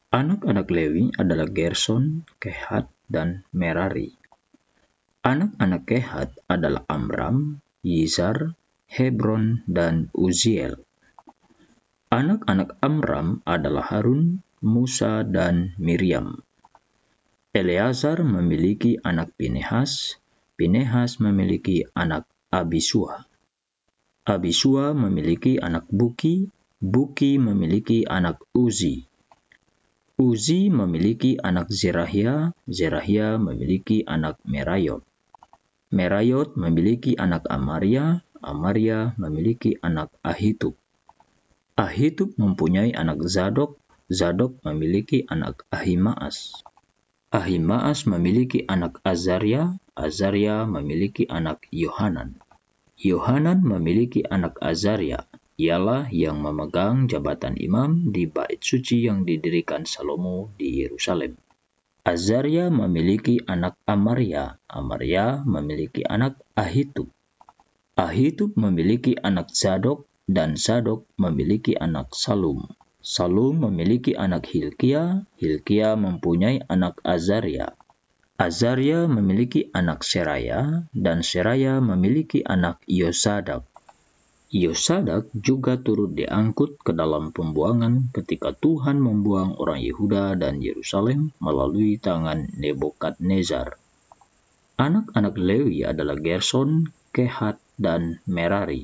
Anak-anak Lewi adalah Gerson, Kehat, dan Merari. Anak-anak Kehat adalah Amram, Yizhar, Hebron, dan Uziel. Anak-anak Amram adalah Harun, Musa, dan Miriam. Eleazar memiliki anak Pinehas, Pinehas memiliki anak Abisua. Abisua memiliki anak Buki, Buki memiliki anak Uzi. Uzi memiliki anak Zerahia, Zerahia memiliki anak Merayot. Merayot memiliki anak Amaria, Amaria memiliki anak Ahitub. Ahitub mempunyai anak Zadok, Zadok memiliki anak Ahimaas. Ahimaas memiliki anak Azaria, Azaria memiliki anak Yohanan. Yohanan memiliki anak Azaria, ialah yang memegang jabatan imam di bait suci yang didirikan Salomo di Yerusalem. Azaria memiliki anak Amaria, Amaria memiliki anak Ahitub. Ahitub memiliki anak Zadok, dan Zadok memiliki anak Salum. Salum memiliki anak Hilkia, Hilkia mempunyai anak Azaria. Azaria memiliki anak Seraya, dan Seraya memiliki anak Yosadak. Yosadak juga turut diangkut ke dalam pembuangan ketika Tuhan membuang orang Yehuda dan Yerusalem melalui tangan Nebukadnezar. Anak-anak Lewi adalah Gerson, Kehat, dan Merari.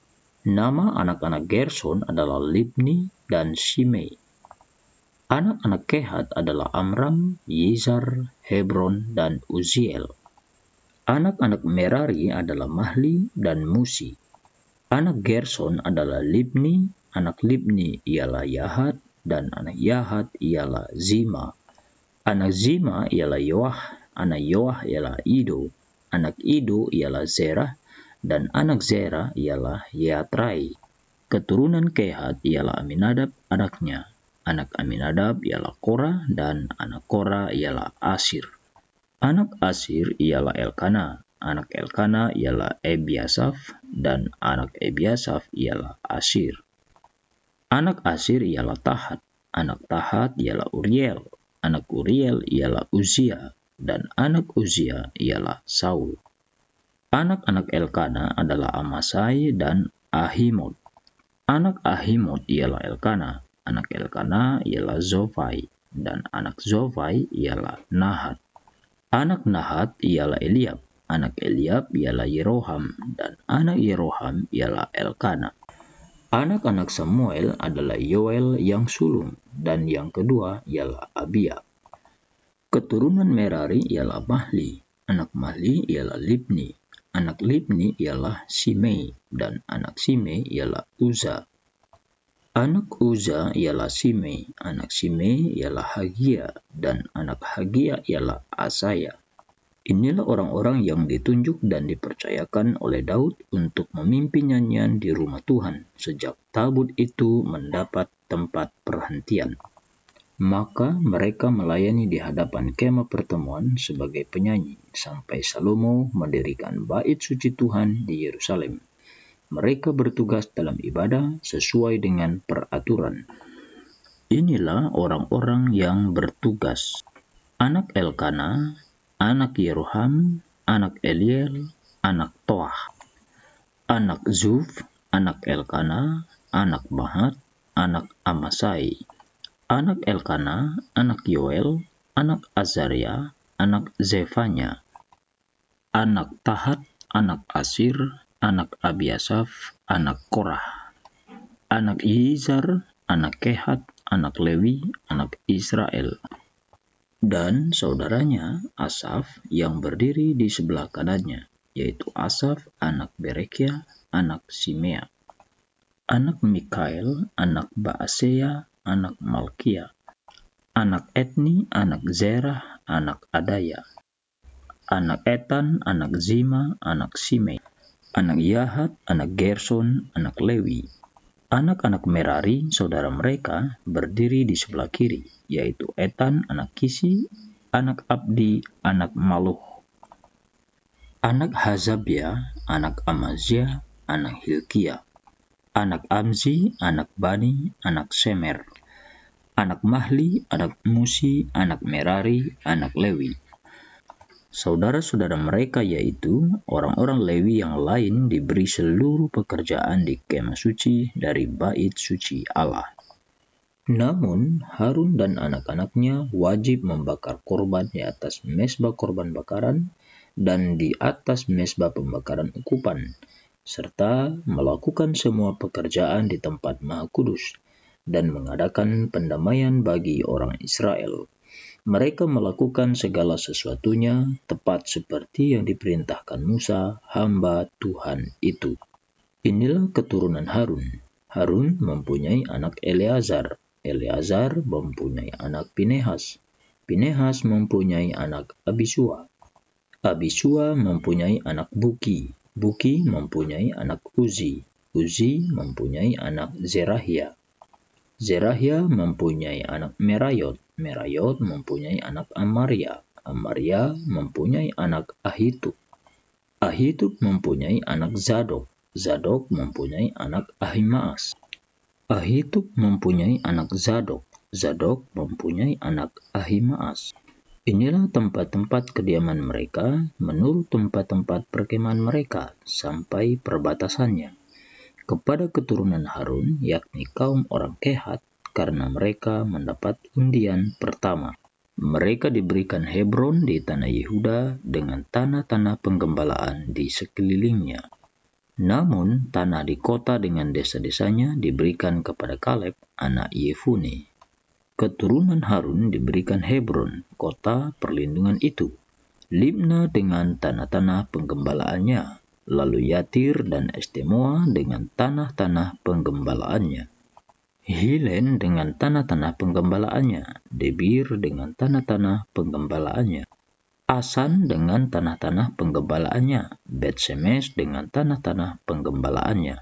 Nama anak-anak Gerson adalah Libni dan Shimei. Anak-anak Kehat adalah Amram, Yizhar, Hebron, dan Uziel. Anak-anak Merari adalah Mahli dan Musi. Anak Gerson adalah Libni, anak Libni ialah Yahat, dan anak Yahat ialah Zima. Anak Zima ialah Yoah, anak Yoah ialah Ido, anak Ido ialah Zerah, dan anak Zerah ialah Yatrai. Keturunan Kehat ialah Aminadab anaknya. Anak Aminadab ialah Korah, dan anak Korah ialah Asir. Anak Asir ialah Elkana, anak Elkana ialah Ebiasaf, dan anak Ebiasaf ialah Asir. Anak Asir ialah Tahat, anak Tahat ialah Uriel, anak Uriel ialah Uzia, dan anak Uzia ialah Saul. Anak-anak Elkana adalah Amasai dan Ahimot. Anak Ahimot ialah Elkana, anak Elkana ialah Zofai, dan anak Zofai ialah Nahat. Anak Nahat ialah Eliab, anak Eliab ialah Yeroham, dan anak Yeroham ialah Elkana. Anak-anak Samuel adalah Yoel yang sulung, dan yang kedua ialah Abia. Keturunan Merari ialah Mahli, anak Mahli ialah Libni, anak Libni ialah Simei, dan anak Simei ialah Uza. Anak Uza ialah Simei, anak Simei ialah Hagia, dan anak Hagia ialah Asaya. Inilah orang-orang yang ditunjuk dan dipercayakan oleh Daud untuk memimpin nyanyian di rumah Tuhan sejak tabut itu mendapat tempat perhentian. Maka mereka melayani di hadapan kemah pertemuan sebagai penyanyi sampai Salomo mendirikan bait suci Tuhan di Yerusalem. Mereka bertugas dalam ibadah sesuai dengan peraturan. Inilah orang-orang yang bertugas. Anak Elkana, anak Yeroham, anak Eliel, anak Toah. Anak Zuf, anak Elkana, anak Mahat, anak Amasai. Anak Elkana, anak Yoel, anak Azaria, anak Zefanya. Anak Tahat, anak Asir, anak Abiasaf, anak Korah. Anak Yizhar, anak Kehat, anak Lewi, anak Israel. Dan saudaranya Asaf yang berdiri di sebelah kanannya, yaitu Asaf anak Berekia, anak Simea. Anak Mikael, anak Baaseya, anak Malkia. Anak Etni, anak Zerah, anak Adaya. Anak Etan, anak Zima, anak Simei. Anak Yahat, anak Gerson, anak Lewi. Anak-anak Merari, saudara mereka, berdiri di sebelah kiri, yaitu Etan, anak Kisi, anak Abdi, anak Maluh. Anak Hazabia, anak Amazia, anak Hilkia. Anak Amzi, anak Bani, anak Semer. anak Mahli, anak Musi, anak Merari, anak Lewi. Saudara-saudara mereka yaitu orang-orang Lewi yang lain diberi seluruh pekerjaan di kemah suci dari bait suci Allah. Namun Harun dan anak-anaknya wajib membakar korban di atas mezbah korban bakaran dan di atas mezbah pembakaran ukupan, serta melakukan semua pekerjaan di tempat Maha Kudus dan mengadakan pendamaian bagi orang Israel. Mereka melakukan segala sesuatunya tepat seperti yang diperintahkan Musa, hamba Tuhan itu. Inilah keturunan Harun. Harun mempunyai anak Eleazar. Eleazar mempunyai anak Pinehas. Pinehas mempunyai anak Abisua. Abisua mempunyai anak Buki. Buki mempunyai anak Uzi. Uzi mempunyai anak Zerahia. Zerahia mempunyai anak Merayot. Merayot mempunyai anak Amaria. Amaria mempunyai anak Ahitub. Ahitub mempunyai anak Zadok. Zadok mempunyai anak Ahimaas. Ahitub mempunyai anak Zadok. Zadok mempunyai anak Ahimaas. Inilah tempat-tempat kediaman mereka menurut tempat-tempat perkemahan mereka sampai perbatasannya. Kepada keturunan Harun, yakni kaum orang Kehat, karena mereka mendapat undian pertama. Mereka diberikan Hebron di tanah Yehuda dengan tanah-tanah penggembalaan di sekelilingnya. Namun, tanah di kota dengan desa-desanya diberikan kepada Kaleb, anak Yefune. Keturunan Harun diberikan Hebron, kota perlindungan itu, Libna dengan tanah-tanah penggembalaannya, lalu Yatir dan Estemoa dengan tanah-tanah penggembalaannya, Hilen dengan tanah-tanah penggembalaannya, Debir dengan tanah-tanah penggembalaannya, Asan dengan tanah-tanah penggembalaannya, Bet-Semes dengan tanah-tanah penggembalaannya.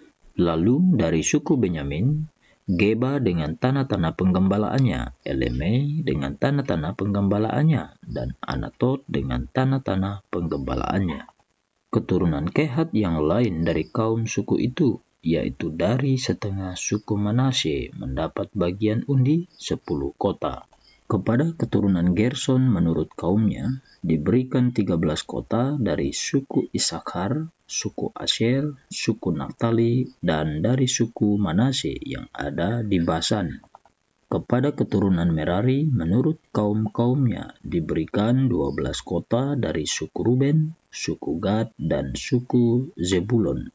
Lalu dari suku Benyamin, Geba dengan tanah-tanah penggembalaannya, Elemei dengan tanah-tanah penggembalaannya, dan Anatot dengan tanah-tanah penggembalaannya. Keturunan Kehat yang lain dari kaum suku itu, yaitu dari setengah suku Manasye, mendapat bagian undi 10 kota. Kepada keturunan Gerson menurut kaumnya, diberikan 13 kota dari suku Isakar, suku Asher, suku Naftali, dan dari suku Manasye yang ada di Basan. Kepada keturunan Merari menurut kaum-kaumnya diberikan 12 kota dari suku Ruben, suku Gad, dan suku Zebulon.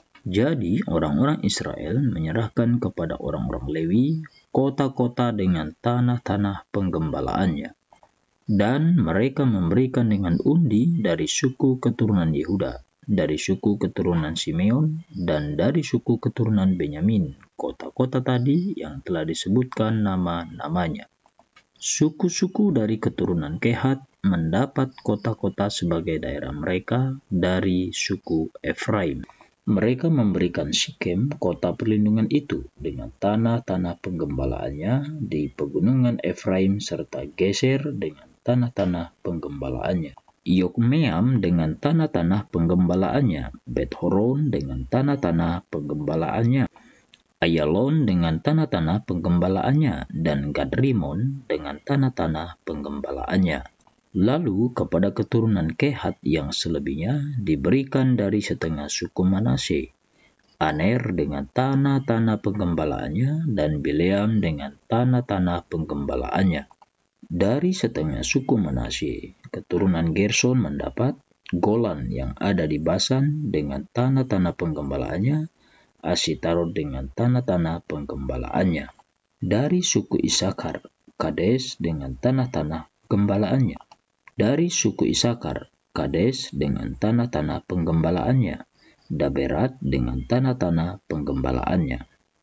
Jadi orang-orang Israel menyerahkan kepada orang-orang Lewi kota-kota dengan tanah-tanah penggembalaannya. Dan mereka memberikan dengan undi dari suku keturunan Yehuda, dari suku keturunan Simeon, dan dari suku keturunan Benyamin, kota-kota tadi yang telah disebutkan nama-namanya. Suku-suku dari keturunan Kehat mendapat kota-kota sebagai daerah mereka dari suku Efraim. Mereka memberikan Sikem, kota perlindungan itu, dengan tanah-tanah penggembalaannya di pegunungan Efraim serta Geser dengan tanah-tanah penggembalaannya. Yokmeam dengan tanah-tanah penggembalaannya, Bet-Horon dengan tanah-tanah penggembalaannya, Ayalon dengan tanah-tanah penggembalaannya, dan Gadrimon dengan tanah-tanah penggembalaannya. Lalu kepada keturunan Kehat yang selebihnya diberikan dari setengah suku Manasye, Aner dengan tanah-tanah penggembalaannya dan Bileam dengan tanah-tanah penggembalaannya. Dari setengah suku Manasye, keturunan Gerson mendapat Golan yang ada di Basan dengan tanah-tanah penggembalaannya, Asitarot dengan tanah-tanah penggembalaannya. Dari suku Isakar, Kades dengan tanah-tanah penggembalaannya. Dari suku Isakar, Kades dengan tanah-tanah penggembalaannya, Daberat dengan tanah-tanah penggembalaannya,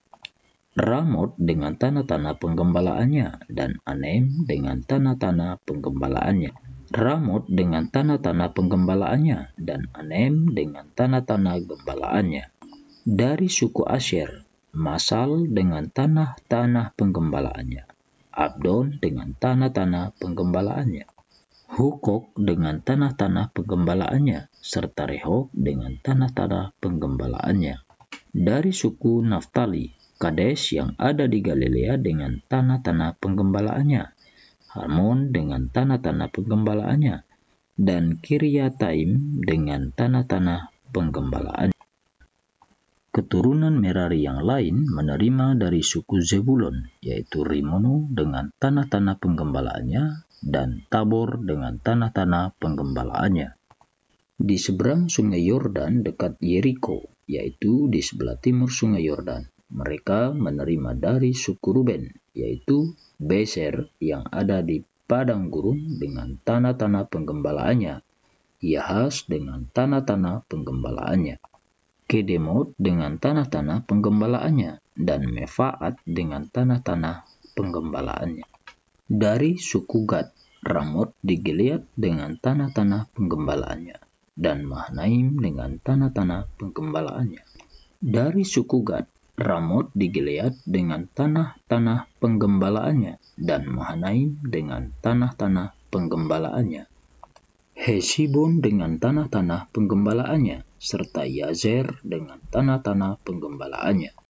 Ramot dengan tanah-tanah penggembalaannya, dan Anem dengan tanah-tanah penggembalaannya. Ramot dengan tanah-tanah penggembalaannya, dan Anem dengan tanah-tanah gembalaannya. Dari suku Asher, Masal dengan tanah-tanah penggembalaannya, Abdon dengan tanah-tanah penggembalaannya, Hukok dengan tanah-tanah penggembalaannya, serta Rehok dengan tanah-tanah penggembalaannya. Dari suku Naftali, Kades yang ada di Galilea dengan tanah-tanah penggembalaannya, Harmon dengan tanah-tanah penggembalaannya, dan Kiryataim dengan tanah-tanah penggembalaannya. Keturunan Merari yang lain menerima dari suku Zebulon, yaitu Rimono dengan tanah-tanah penggembalaannya dan Tabor dengan tanah-tanah penggembalaannya. Di seberang sungai Yordan dekat Yeriko, yaitu di sebelah timur sungai Yordan, mereka menerima dari suku Ruben, yaitu Beser yang ada di padang gurun dengan tanah-tanah penggembalaannya, Yahas dengan tanah-tanah penggembalaannya, Kedemot dengan tanah-tanah penggembalaannya, dan Mefaat dengan tanah-tanah penggembalaannya. Dari suku Gad, Ramot di Gilead dengan tanah-tanah penggembalaannya, dan Mahanaim dengan tanah-tanah penggembalaannya. Dari suku Gad, Ramot di Gilead dengan tanah-tanah penggembalaannya, dan Mahanaim dengan tanah-tanah penggembalaannya. Hesibon dengan tanah-tanah penggembalaannya, serta Yazer dengan tanah-tanah penggembalaannya.